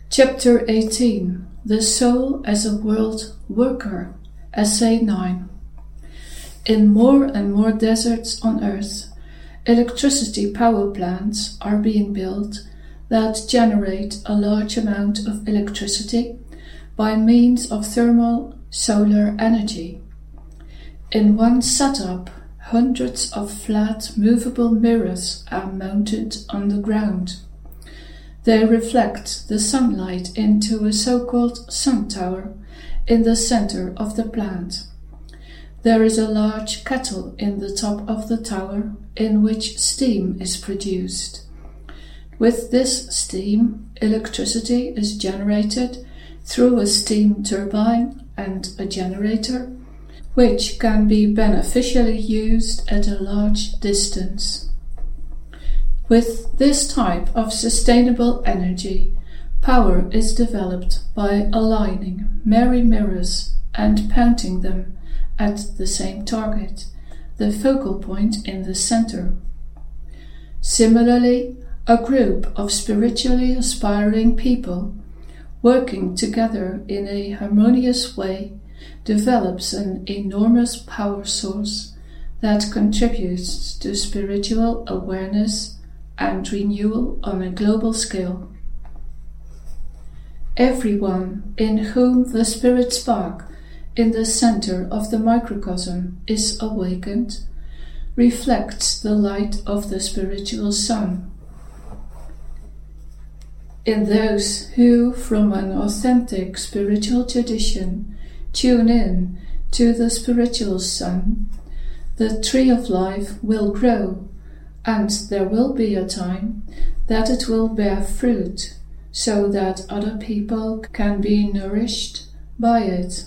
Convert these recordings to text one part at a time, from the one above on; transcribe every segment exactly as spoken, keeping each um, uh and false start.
Chapter eighteen. The Soul as a World Worker. Essay nine. In more and more deserts on Earth, electricity power plants are being built that generate a large amount of electricity by means of thermal solar energy. In one setup, hundreds of flat, movable mirrors are mounted on the ground. They reflect the sunlight into a so-called sun tower in the center of the plant. There is a large kettle in the top of the tower in which steam is produced. With this steam, electricity is generated through a steam turbine and a generator, which can be beneficially used at a large distance. With this type of sustainable energy, power is developed by aligning many mirrors and pointing them at the same target, the focal point in the center. Similarly, a group of spiritually aspiring people working together in a harmonious way develops an enormous power source that contributes to spiritual awareness and renewal on a global scale. Everyone in whom the spirit spark in the center of the microcosm is awakened reflects the light of the spiritual sun. In those who, from an authentic spiritual tradition, tune in to the spiritual sun, the tree of life will grow, and there will be a time that it will bear fruit, so that other people can be nourished by it.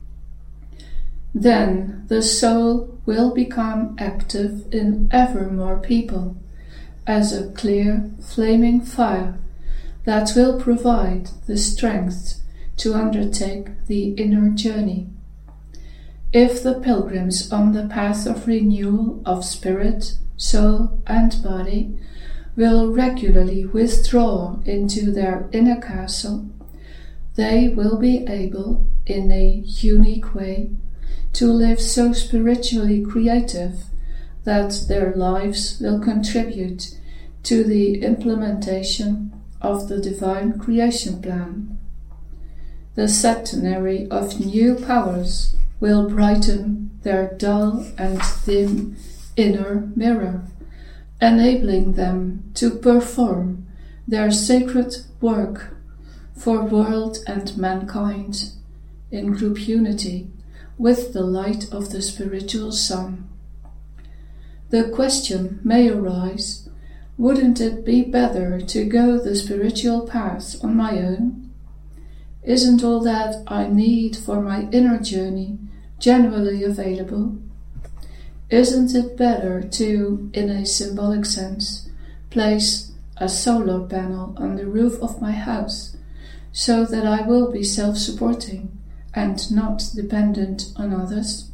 Then the soul will become active in ever more people, as a clear, flaming fire that will provide the strength to undertake the inner journey. If the pilgrims on the path of renewal of spirit, soul and body will regularly withdraw into their inner castle, they will be able, in a unique way, to live so spiritually creative that their lives will contribute to the implementation of the divine creation plan. The centenary of new powers will brighten their dull and dim inner mirror, enabling them to perform their sacred work for world and mankind in group unity with the light of the spiritual sun. The question may arise, wouldn't it be better to go the spiritual path on my own? Isn't all that I need for my inner journey generally available? Isn't it better to, in a symbolic sense, place a solar panel on the roof of my house, so that I will be self-supporting and not dependent on others?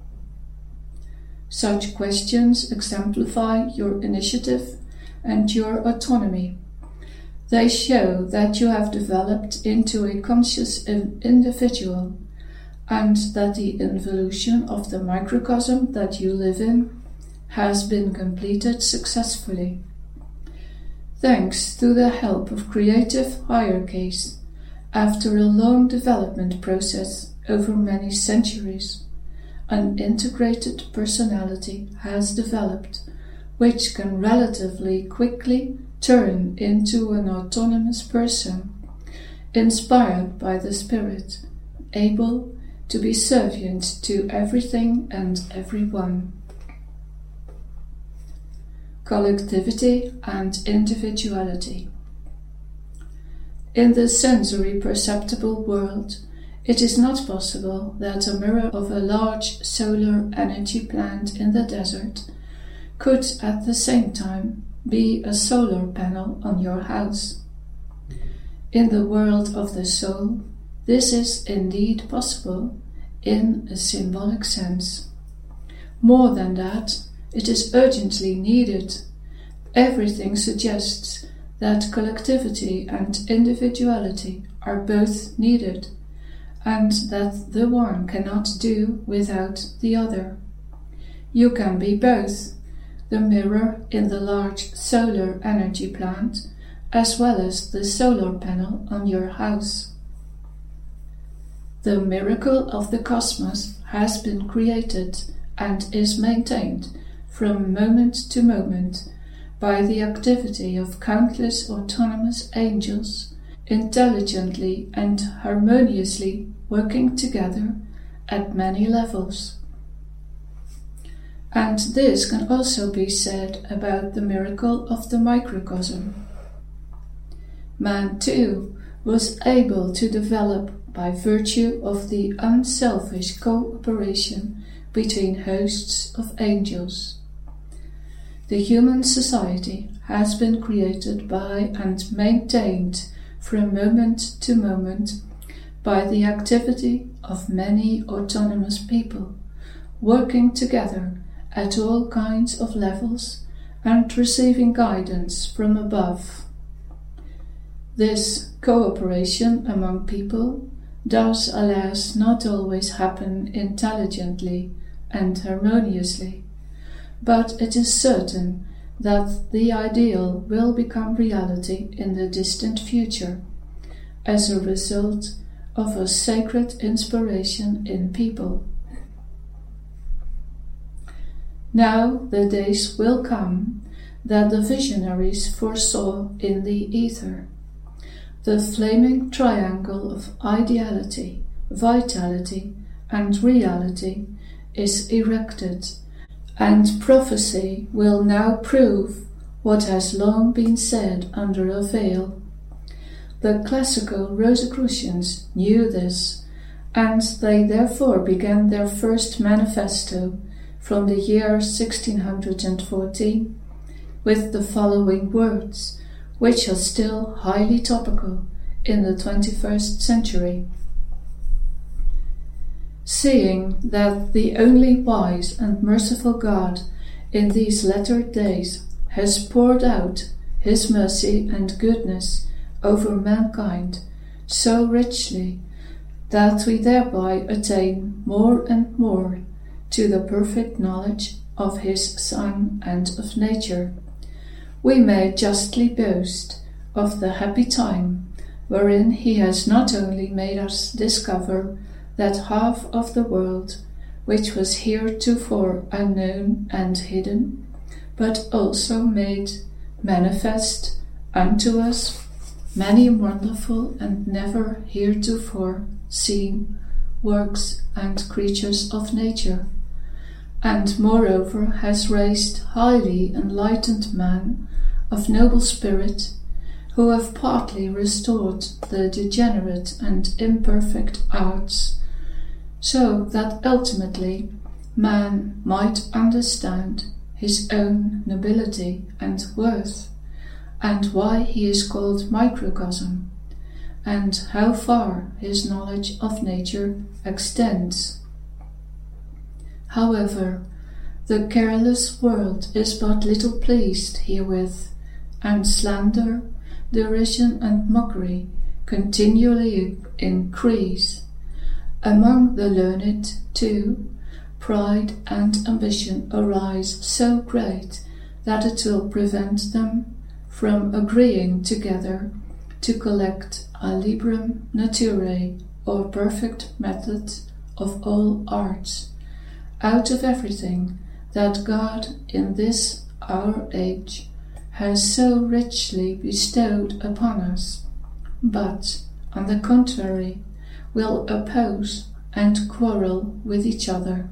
Such questions exemplify your initiative and your autonomy. They show that you have developed into a conscious individual, and that the involution of the microcosm that you live in has been completed successfully. Thanks to the help of creative hierarchies, after a long development process over many centuries, an integrated personality has developed, which can relatively quickly turn into an autonomous person, inspired by the spirit, able to be servient to everything and everyone. Collectivity and individuality. In the sensory perceptible world, it is not possible that a mirror of a large solar energy plant in the desert could at the same time be a solar panel on your house. In the world of the soul, this is indeed possible in a symbolic sense. More than that, it is urgently needed. Everything suggests that collectivity and individuality are both needed, and that the one cannot do without the other. You can be both, the mirror in the large solar energy plant, as well as the solar panel on your house. The miracle of the cosmos has been created and is maintained from moment to moment by the activity of countless autonomous angels, intelligently and harmoniously working together at many levels. And this can also be said about the miracle of the microcosm. Man, too, was able to develop by virtue of the unselfish cooperation between hosts of angels. The human society has been created by and maintained from moment to moment by the activity of many autonomous people, working together at all kinds of levels and receiving guidance from above. This cooperation among people does, alas, not always happen intelligently and harmoniously, but it is certain that the ideal will become reality in the distant future as a result of a sacred inspiration in people. Now the days will come that the visionaries foresaw in the ether. The flaming triangle of ideality, vitality, and reality is erected, and prophecy will now prove what has long been said under a veil. The classical Rosicrucians knew this, and they therefore began their first manifesto from the year sixteen fourteen with the following words, which are still highly topical in the twenty-first century. Seeing that the only wise and merciful God in these latter days has poured out his mercy and goodness over mankind so richly that we thereby attain more and more to the perfect knowledge of his Son and of nature, we may justly boast of the happy time wherein he has not only made us discover that half of the world which was heretofore unknown and hidden, but also made manifest unto us many wonderful and never heretofore seen works and creatures of nature, and moreover has raised highly enlightened men of noble spirit, who have partly restored the degenerate and imperfect arts, so that ultimately man might understand his own nobility and worth, and why he is called microcosm, and how far his knowledge of nature extends. However, the careless world is but little pleased herewith, and slander, derision, and mockery continually increase. Among the learned, too, pride and ambition arise so great that it will prevent them from agreeing together to collect a librum naturae, or perfect method of all arts, out of everything that God in this our age has so richly bestowed upon us, but, on the contrary, will oppose and quarrel with each other.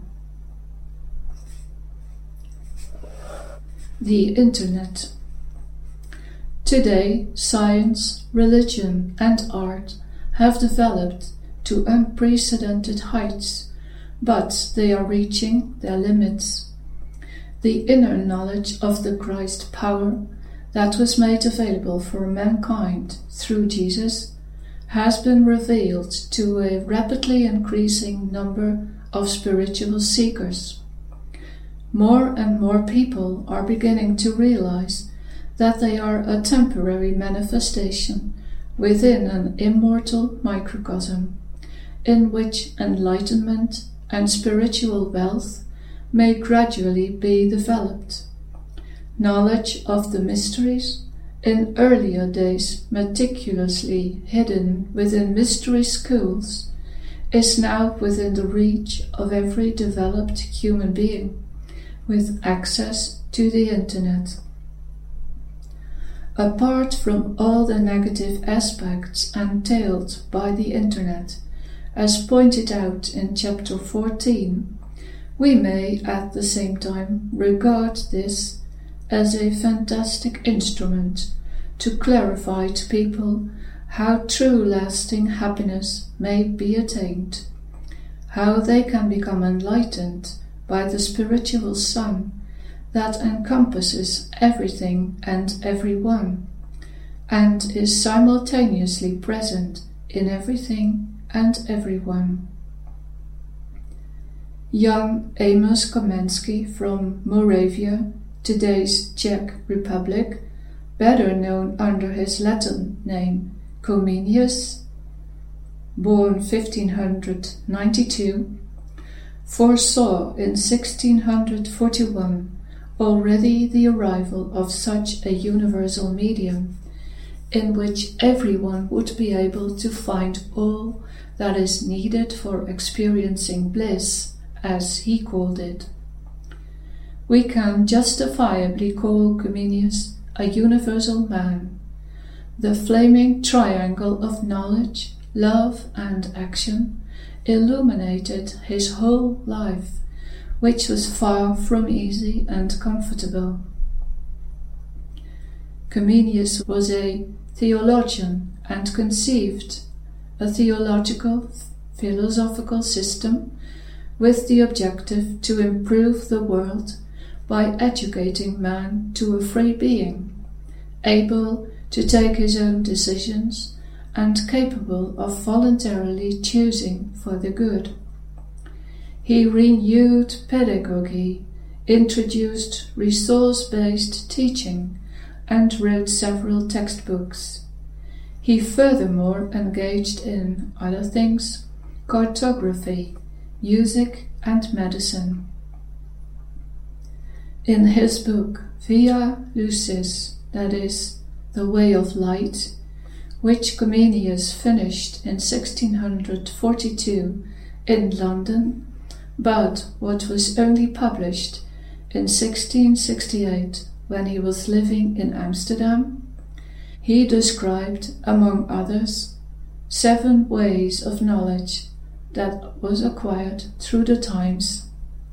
The Internet. Today, science, religion, and art have developed to unprecedented heights, but they are reaching their limits. The inner knowledge of the Christ power that was made available for mankind through Jesus has been revealed to a rapidly increasing number of spiritual seekers. More and more people are beginning to realize that they are a temporary manifestation within an immortal microcosm, in which enlightenment and spiritual wealth may gradually be developed. Knowledge of the mysteries, in earlier days meticulously hidden within mystery schools, is now within the reach of every developed human being, with access to the internet. Apart from all the negative aspects entailed by the internet, as pointed out in chapter fourteen, we may at the same time regard this as a fantastic instrument to clarify to people how true lasting happiness may be attained, how they can become enlightened by the spiritual sun that encompasses everything and everyone, and is simultaneously present in everything and everyone. Jan Amos Komensky from Moravia, today's Czech Republic, better known under his Latin name Comenius, born fifteen ninety-two, foresaw in sixteen forty-one already the arrival of such a universal medium, in which everyone would be able to find all that is needed for experiencing bliss, as he called it. We can justifiably call Comenius a universal man. The flaming triangle of knowledge, love, and action illuminated his whole life, which was far from easy and comfortable. Comenius was a theologian and conceived a theological, philosophical system with the objective to improve the world by educating man to a free being, able to take his own decisions and capable of voluntarily choosing for the good. He renewed pedagogy, introduced resource-based teaching, and wrote several textbooks. He furthermore engaged in other things, cartography, music, and medicine. In his book Via Lucis, that is, The Way of Light, which Comenius finished in sixteen forty-two in London, but what was only published in sixteen sixty-eight when he was living in Amsterdam, he described, among others, seven ways of knowledge that was acquired through the times.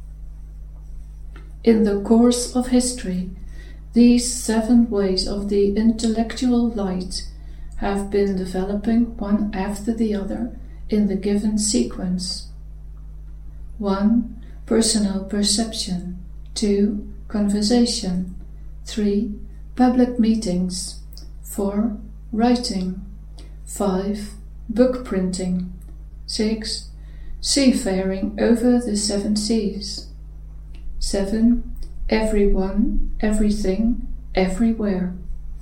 In the course of history, these seven ways of the intellectual light have been developing one after the other in the given sequence. one. Personal perception. two. Conversation. three. Public meetings. four. Writing. five. Book printing. six. Seafaring over the seven seas. seven. Everyone, everything, everywhere.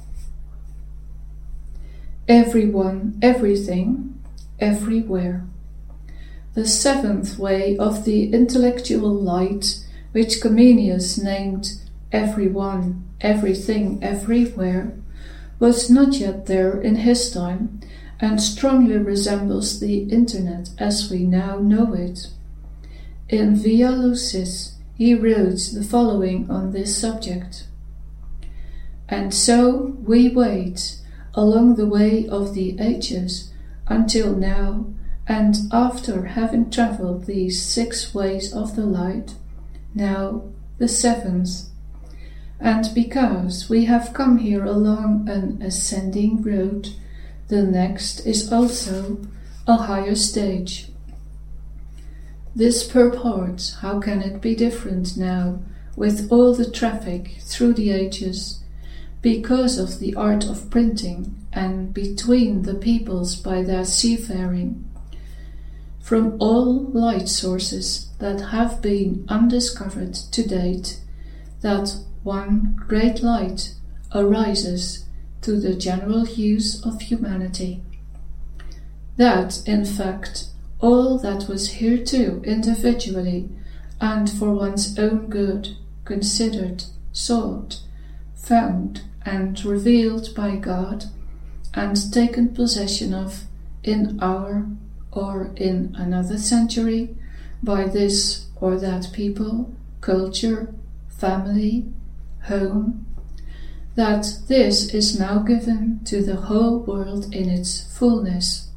Everyone, everything, everywhere. The seventh way of the intellectual light, which Comenius named everyone, everything, everywhere, was not yet there in his time, and strongly resembles the internet as we now know it. In Via Lucis, he wrote the following on this subject: "And so we wait along the way of the ages until now, and after having travelled these six ways of the light, now the seventh. And because we have come here along an ascending road, the next is also a higher stage. This purports, how can it be different now, with all the traffic through the ages, because of the art of printing, and between the peoples by their seafaring, from all light sources that have been undiscovered to date, that one great light arises to the general use of humanity. That, in fact, all that was hereto individually and for one's own good considered, sought, found, and revealed by God, and taken possession of in our or in another century by this or that people, culture, family, home, that this is now given to the whole world in its fullness.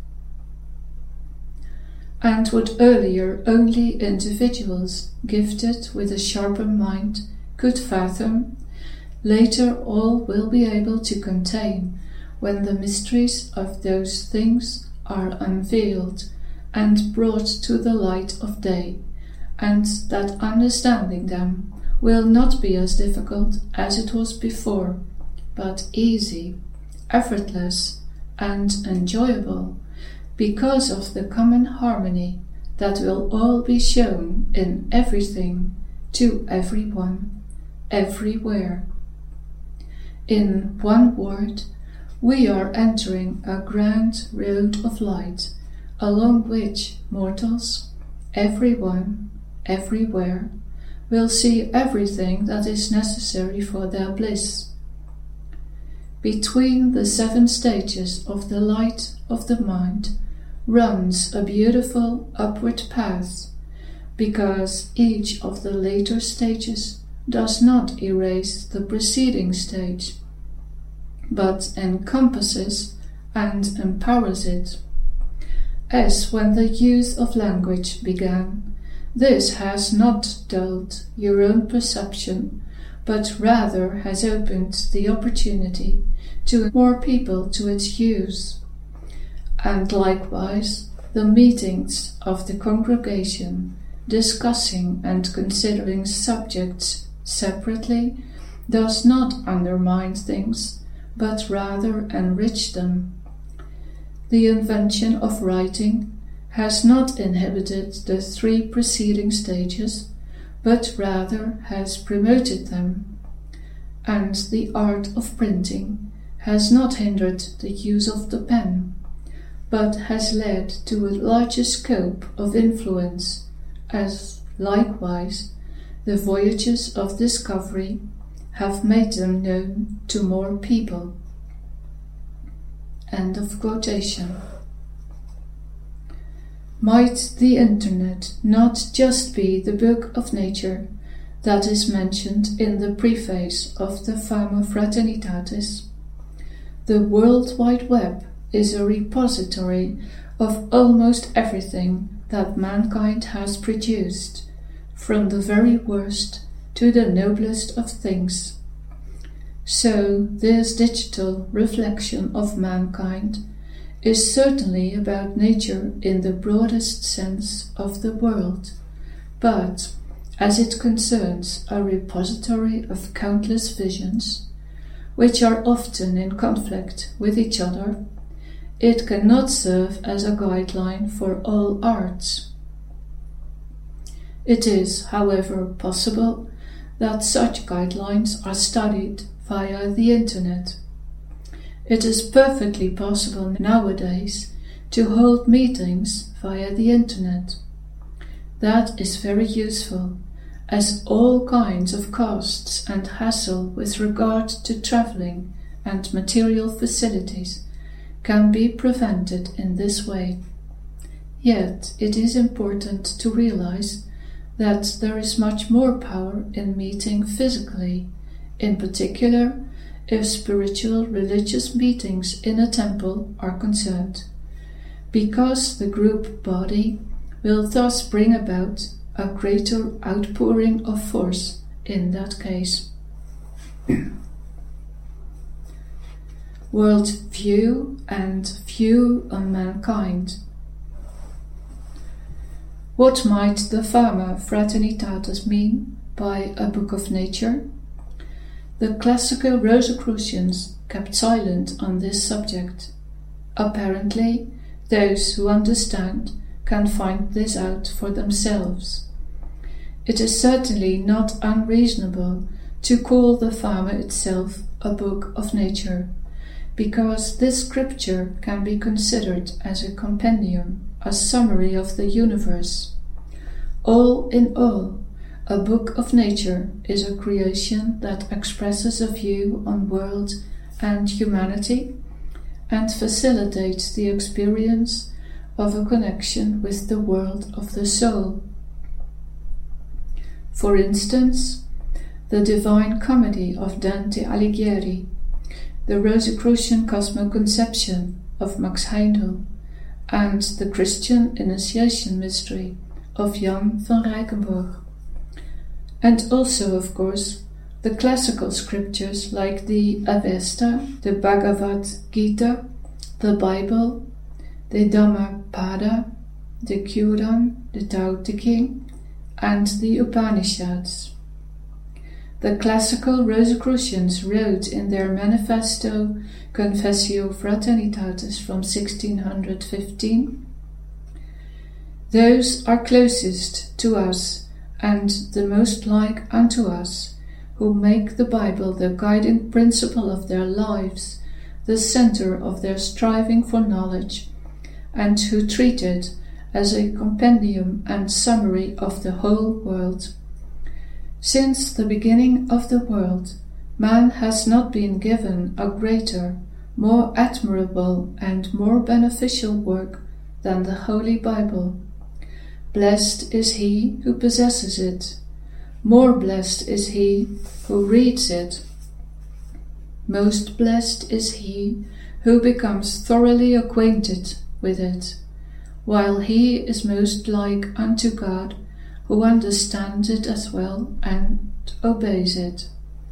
And what earlier only individuals gifted with a sharper mind could fathom, later all will be able to contain when the mysteries of those things are unveiled and brought to the light of day, and that understanding them will not be as difficult as it was before, but easy, effortless, and enjoyable, because of the common harmony that will all be shown in everything, to everyone, everywhere. In one word, we are entering a grand road of light, along which mortals, everyone, everywhere, will see everything that is necessary for their bliss. Between the seven stages of the light of the mind runs a beautiful upward path, because each of the later stages does not erase the preceding stage, but encompasses and empowers it. As when the use of language began, this has not dulled your own perception, but rather has opened the opportunity to more people to its use. And likewise, the meetings of the congregation, discussing and considering subjects separately, does not undermine things, but rather enrich them. The invention of writing has not inhibited the three preceding stages, but rather has promoted them. And the art of printing has not hindered the use of the pen, but has led to a larger scope of influence, as likewise the voyages of discovery have made them known to more people. End of quotation. Might the Internet not just be the book of nature that is mentioned in the preface of the Fama Fraternitatis? The World Wide Web is a repository of almost everything that mankind has produced, from the very worst to the noblest of things. So this digital reflection of mankind is certainly about nature in the broadest sense of the world, but as it concerns a repository of countless visions, which are often in conflict with each other, it cannot serve as a guideline for all arts. It is, however, possible that such guidelines are studied via the Internet. It is perfectly possible nowadays to hold meetings via the Internet. That is very useful, as all kinds of costs and hassle with regard to travelling and material facilities can be prevented in this way. Yet it is important to realize that there is much more power in meeting physically, in particular if spiritual religious meetings in a temple are concerned, because the group body will thus bring about a greater outpouring of force in that case. World view and view on mankind. What might the Fama Fraternitatis mean by a book of nature? The classical Rosicrucians kept silent on this subject. Apparently, those who understand can find this out for themselves. It is certainly not unreasonable to call the Fama itself a book of nature, because this scripture can be considered as a compendium, a summary of the universe. All in all, a book of nature is a creation that expresses a view on world and humanity and facilitates the experience of a connection with the world of the soul. For instance, the Divine Comedy of Dante Alighieri, the Rosicrucian Cosmoconception of Max Heindel, and the Christian Initiation Mystery of Jan van Rijkenborg. And also, of course, the classical scriptures like the Avesta, the Bhagavad Gita, the Bible, the Dhammapada, the Quran, the Tao Te Ching, and the Upanishads. The classical Rosicrucians wrote in their Manifesto Confessio Fraternitatis from sixteen fifteen, "Those are closest to us and the most like unto us, who make the Bible the guiding principle of their lives, the center of their striving for knowledge, and who treat it as a compendium and summary of the whole world. Since the beginning of the world, man has not been given a greater, more admirable, and more beneficial work than the Holy Bible. Blessed is he who possesses it. More blessed is he who reads it. Most blessed is he who becomes thoroughly acquainted with it, while he is most like unto God, who understands it as well and obeys it."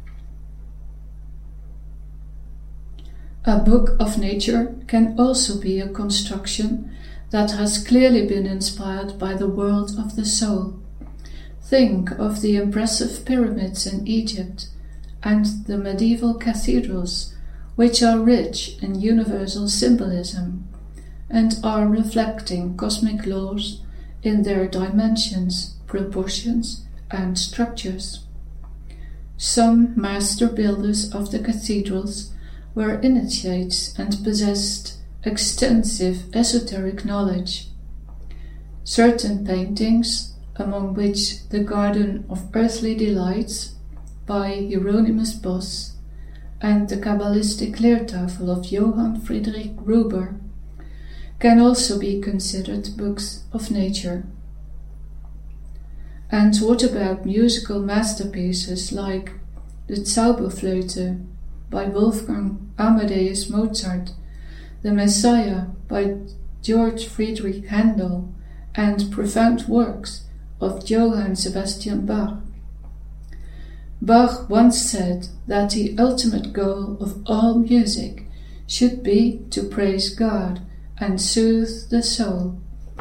A book of nature can also be a construction that has clearly been inspired by the world of the soul. Think of the impressive pyramids in Egypt and the medieval cathedrals, which are rich in universal symbolism and are reflecting cosmic laws in their dimensions, proportions, and structures. Some master builders of the cathedrals were initiates and possessed extensive esoteric knowledge. Certain paintings, among which the Garden of Earthly Delights by Hieronymus Bosch and the Kabbalistic Leertafel of Johann Friedrich Gruber, can also be considered books of nature. And what about musical masterpieces like the Zauberflöte by Wolfgang Amadeus Mozart, the Messiah by George Friedrich Handel, and profound works of Johann Sebastian Bach? Bach once said that the ultimate goal of all music should be to praise God and soothe the soul.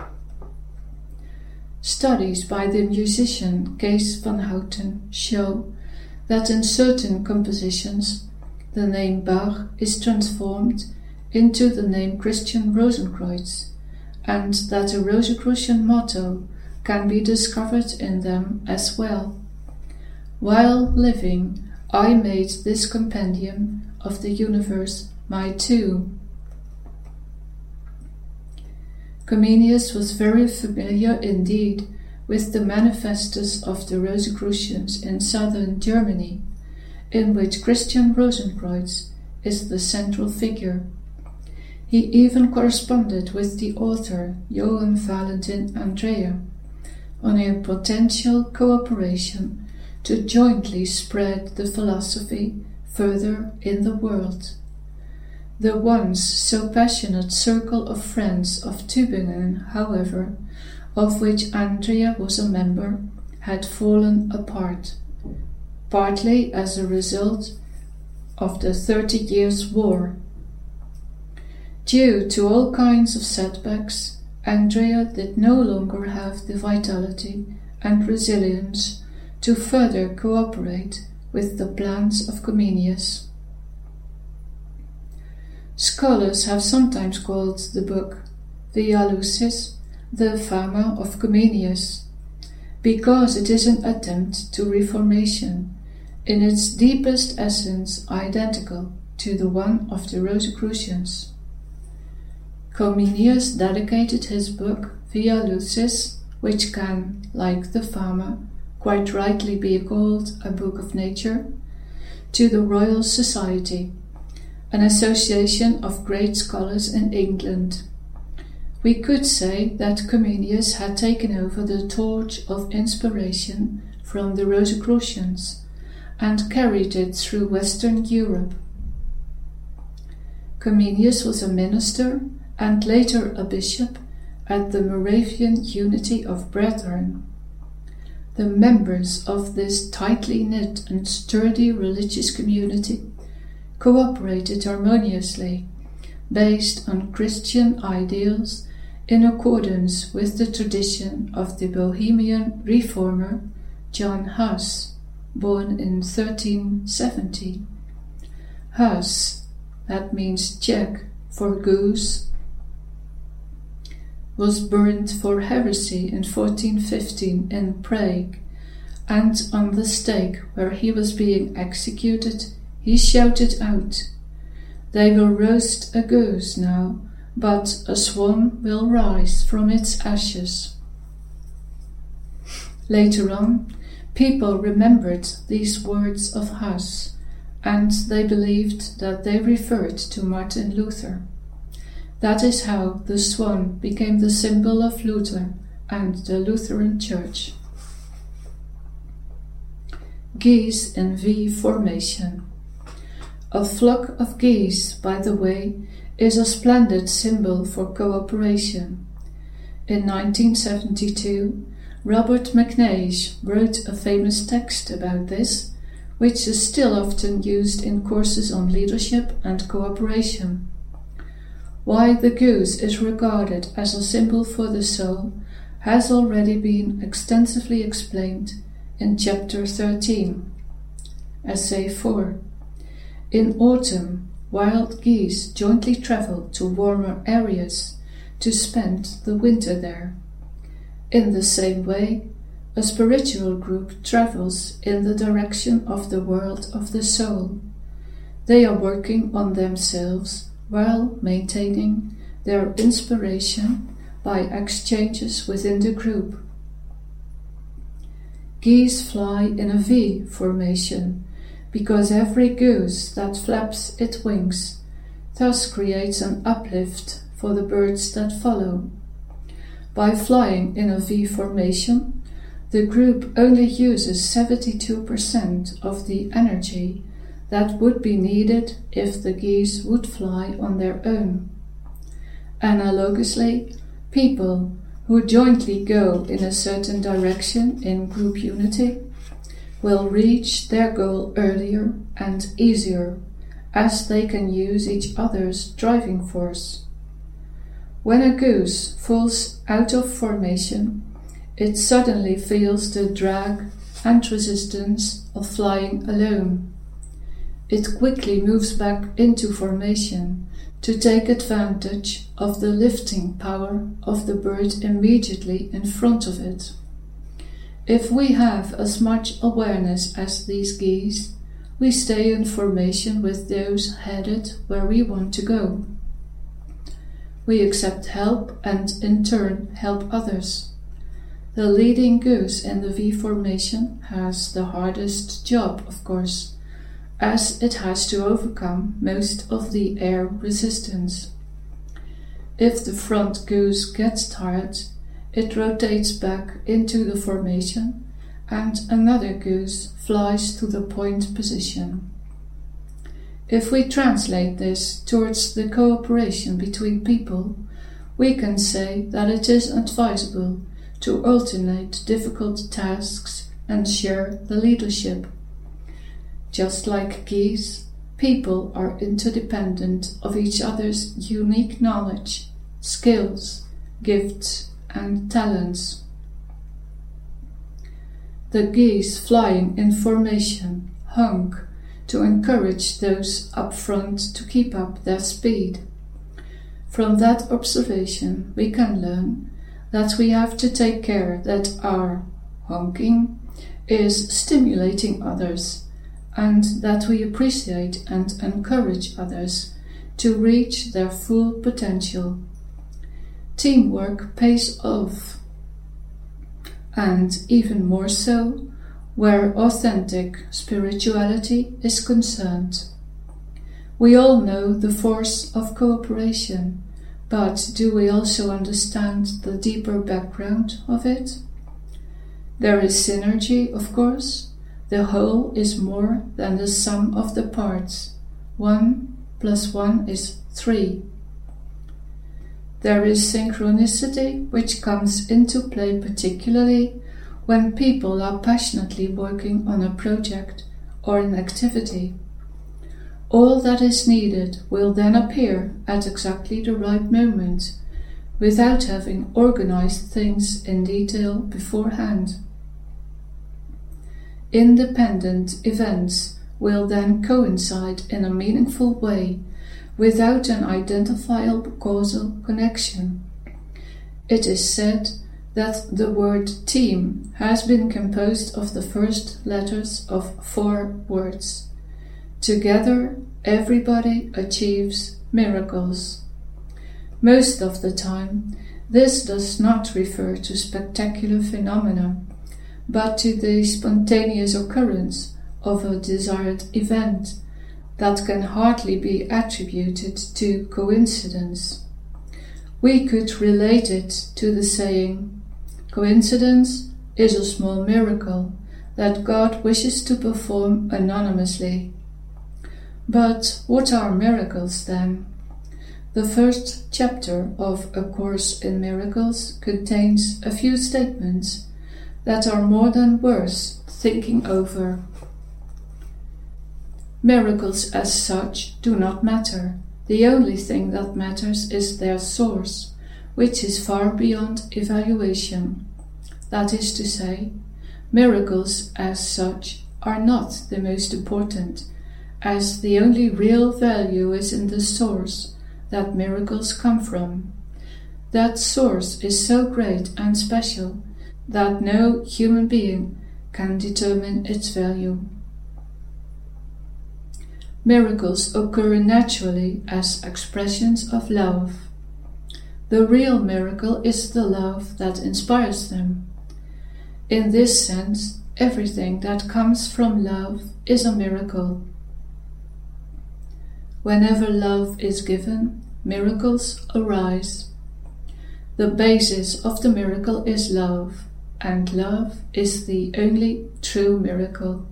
Studies by the musician Kees van Houten show that in certain compositions the name Bach is transformed into the name Christian Rosenkreuz, and that a Rosicrucian motto can be discovered in them as well. While living, I made this compendium of the universe my tomb. Comenius was very familiar indeed with the manifestos of the Rosicrucians in southern Germany, in which Christian Rosenkreuz is the central figure. He even corresponded with the author Johann Valentin Andrea on a potential cooperation to jointly spread the philosophy further in the world. The once so passionate circle of friends of Tübingen, however, of which Andrea was a member, had fallen apart, partly as a result of the Thirty Years' War. Due to all kinds of setbacks, Andrea did no longer have the vitality and resilience to further cooperate with the plans of Comenius. Scholars have sometimes called the book Via Lucis the Fama of Comenius, because it is an attempt to reformation in its deepest essence identical to the one of the Rosicrucians. Comenius dedicated his book Via Lucis, which can, like the Fama, quite rightly be called a book of nature, to the Royal Society, an association of great scholars in England. We could say that Comenius had taken over the torch of inspiration from the Rosicrucians and carried it through Western Europe. Comenius was a minister and later a bishop at the Moravian Unity of Brethren. The members of this tightly knit and sturdy religious community cooperated harmoniously, based on Christian ideals in accordance with the tradition of the Bohemian reformer John Huss, born in thirteen seventy. Huss, that means Czech for goose, was burned for heresy in fourteen fifteen in Prague, and on the stake where he was being executed, he shouted out, "They will roast a goose now, but a swan will rise from its ashes." Later on, people remembered these words of Huss, and they believed that they referred to Martin Luther. That is how the swan became the symbol of Luther and the Lutheran Church. Geese in V formation. A flock of geese, by the way, is a splendid symbol for cooperation. In nineteen seventy-two, Robert McNeish wrote a famous text about this, which is still often used in courses on leadership and cooperation. Why the goose is regarded as a symbol for the soul has already been extensively explained in Chapter thirteen. Essay four. In autumn, wild geese jointly travel to warmer areas to spend the winter there. In the same way, a spiritual group travels in the direction of the world of the soul. They are working on themselves while maintaining their inspiration by exchanges within the group. Geese fly in a V formation because every goose that flaps its wings thus creates an uplift for the birds that follow. By flying in a V formation, the group only uses seventy-two percent of the energy that would be needed if the geese would fly on their own. Analogously, people who jointly go in a certain direction in group unity will reach their goal earlier and easier, as they can use each other's driving force. When a goose falls out of formation, it suddenly feels the drag and resistance of flying alone. It quickly moves back into formation to take advantage of the lifting power of the bird immediately in front of it. If we have as much awareness as these geese, we stay in formation with those headed where we want to go. We accept help and in turn help others. The leading goose in the V formation has the hardest job, of course, as it has to overcome most of the air resistance. If the front goose gets tired, it rotates back into the formation and another goose flies to the point position. If we translate this towards the cooperation between people, we can say that it is advisable to alternate difficult tasks and share the leadership. Just like geese, people are interdependent of each other's unique knowledge, skills, gifts, and talents. The geese flying in formation honk to encourage those up front to keep up their speed. From that observation, we can learn that we have to take care that our honking is stimulating others and that we appreciate and encourage others to reach their full potential. Teamwork pays off, and even more so where authentic spirituality is concerned. We all know the force of cooperation, but do we also understand the deeper background of it? There is synergy, of course. The whole is more than the sum of the parts. One plus one is three. There is synchronicity, which comes into play particularly when people are passionately working on a project or an activity. All that is needed will then appear at exactly the right moment, without having organized things in detail beforehand. Independent events will then coincide in a meaningful way, without an identifiable causal connection. It is said that the word team has been composed of the first letters of four words. Together, everybody achieves miracles. Most of the time, this does not refer to spectacular phenomena, but to the spontaneous occurrence of a desired event that can hardly be attributed to coincidence. We could relate it to the saying, "Coincidence is a small miracle that God wishes to perform anonymously." But what are miracles then? The first chapter of A Course in Miracles contains a few statements that are more than worth thinking over. Miracles as such do not matter. The only thing that matters is their source, which is far beyond evaluation. That is to say, miracles as such are not the most important, as the only real value is in the source that miracles come from. That source is so great and special that no human being can determine its value. Miracles occur naturally as expressions of love. The real miracle is the love that inspires them. In this sense, everything that comes from love is a miracle. Whenever love is given, miracles arise. The basis of the miracle is love, and love is the only true miracle.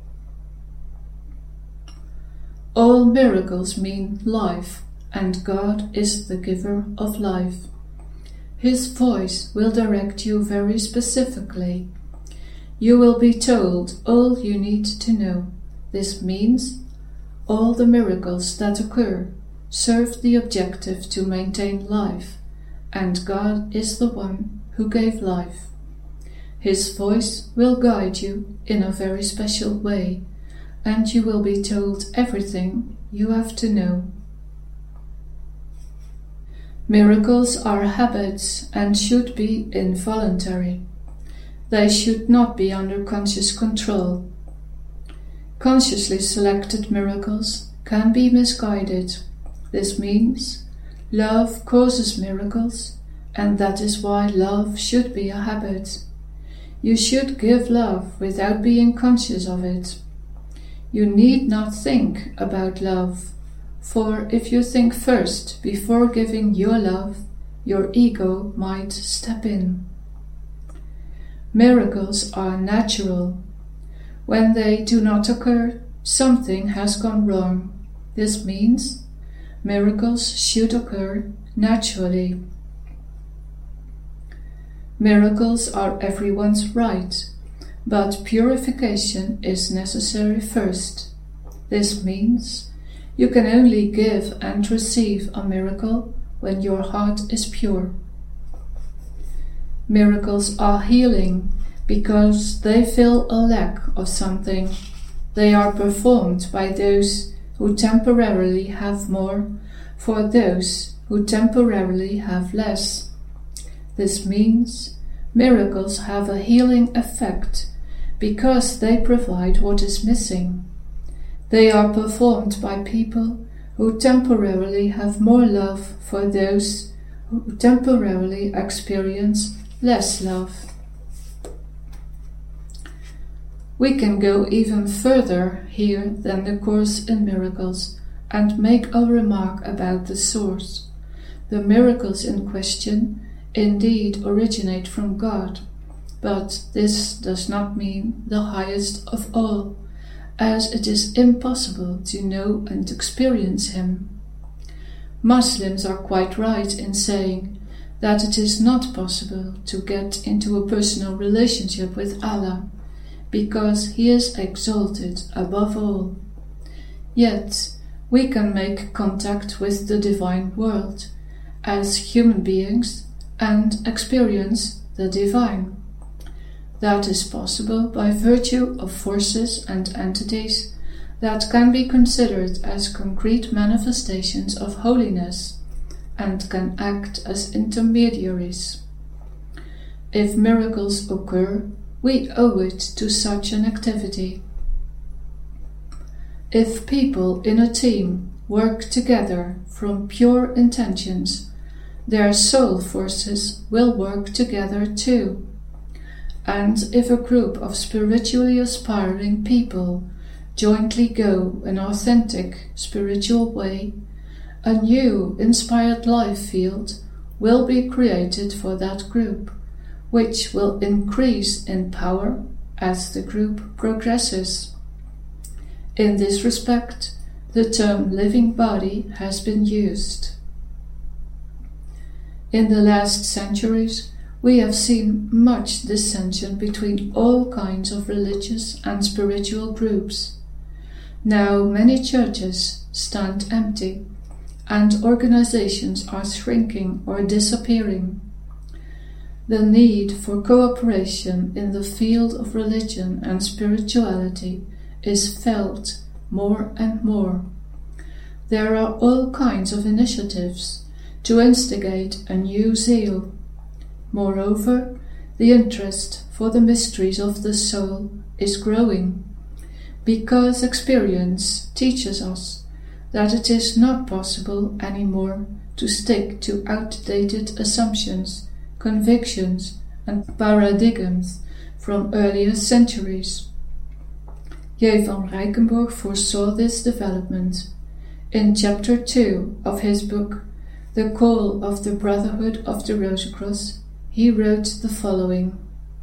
All miracles mean life, and God is the giver of life. His voice will direct you very specifically. You will be told all you need to know. This means all the miracles that occur serve the objective to maintain life, and God is the one who gave life. His voice will guide you in a very special way, and you will be told everything you have to know. Miracles are habits and should be involuntary. They should not be under conscious control. Consciously selected miracles can be misguided. This means love causes miracles, and that is why love should be a habit. You should give love without being conscious of it. You need not think about love, for if you think first before giving your love, your ego might step in. Miracles are natural. When they do not occur, something has gone wrong. This means miracles should occur naturally. Miracles are everyone's right, but purification is necessary first. This means you can only give and receive a miracle when your heart is pure. Miracles are healing because they fill a lack of something. They are performed by those who temporarily have more for those who temporarily have less. This means miracles have a healing effect because they provide what is missing. They are performed by people who temporarily have more love for those who temporarily experience less love. We can go even further here than the Course in Miracles and make a remark about the source. The miracles in question indeed originate from God, but this does not mean the highest of all, as it is impossible to know and experience Him. Muslims are quite right in saying that it is not possible to get into a personal relationship with Allah, because He is exalted above all. Yet, we can make contact with the divine world as human beings and experience the divine. That is possible by virtue of forces and entities that can be considered as concrete manifestations of holiness and can act as intermediaries. If miracles occur, we owe it to such an activity. If people in a team work together from pure intentions, their soul forces will work together too. And if a group of spiritually aspiring people jointly go an authentic spiritual way, a new inspired life field will be created for that group, which will increase in power as the group progresses. In this respect, the term living body has been used. In the last centuries, we have seen much dissension between all kinds of religious and spiritual groups. Now many churches stand empty, and organizations are shrinking or disappearing. The need for cooperation in the field of religion and spirituality is felt more and more. There are all kinds of initiatives to instigate a new zeal. Moreover, the interest for the mysteries of the soul is growing, because experience teaches us that it is not possible anymore to stick to outdated assumptions, convictions, and paradigms from earlier centuries. J. van Rijkenborg foresaw this development. In chapter two of his book, The Call of the Brotherhood of the Rosicrucian, he wrote the following: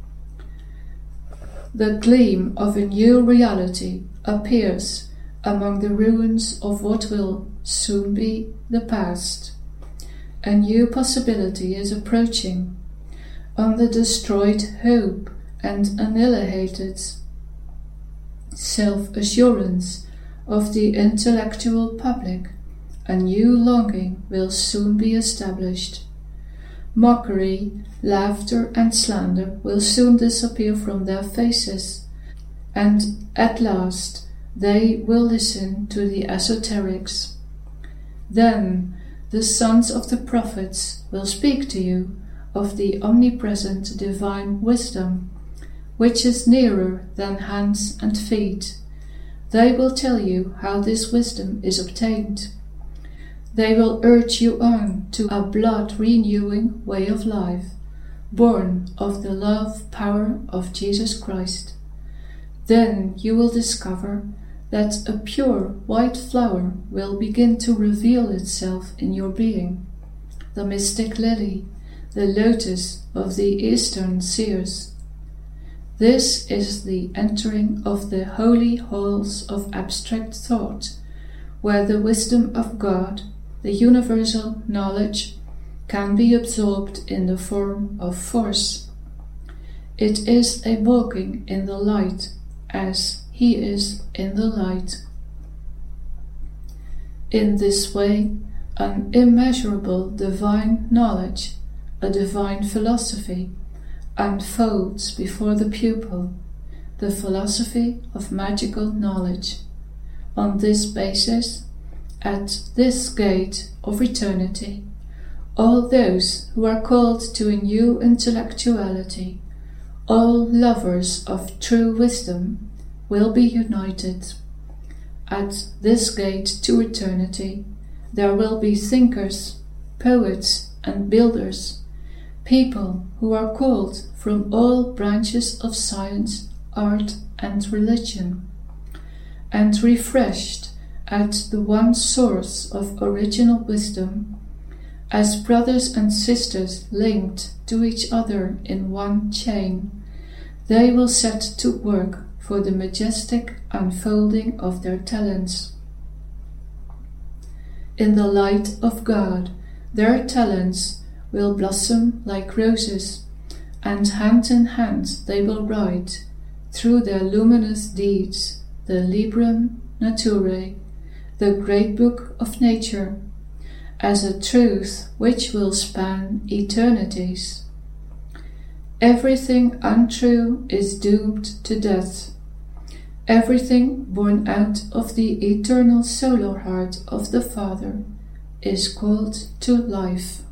The gleam of a new reality appears among the ruins of what will soon be the past. A new possibility is approaching. On the destroyed hope and annihilated self-assurance of the intellectual public, a new longing will soon be established. Mockery, laughter, and slander will soon disappear from their faces, and at last they will listen to the esoterics. Then the sons of the prophets will speak to you of the omnipresent divine wisdom, which is nearer than hands and feet. They will tell you how this wisdom is obtained. They will urge you on to a blood-renewing way of life, born of the love power of Jesus Christ. Then you will discover that a pure white flower will begin to reveal itself in your being, the mystic lily, the lotus of the Eastern seers. This is the entering of the holy halls of abstract thought, where the wisdom of God, the universal knowledge, can be absorbed in the form of force. It is a walking in the light, as He is in the light. In this way, an immeasurable divine knowledge, a divine philosophy, unfolds before the pupil, the philosophy of magical knowledge. On this basis, at this gate of eternity, all those who are called to a new intellectuality, all lovers of true wisdom, will be united. at this gate to eternity, there will be thinkers, poets, and builders, people who are called from all branches of science, art, and religion, and refreshed at the one source of original wisdom, as brothers and sisters linked to each other in one chain. They will set to work for the majestic unfolding of their talents. In the light of God, their talents will blossom like roses, and hand in hand they will write, through their luminous deeds, the Librum Naturae, the great book of nature, as a truth which will span eternities. Everything untrue is doomed to death. Everything born out of the eternal solar heart of the Father is called to life.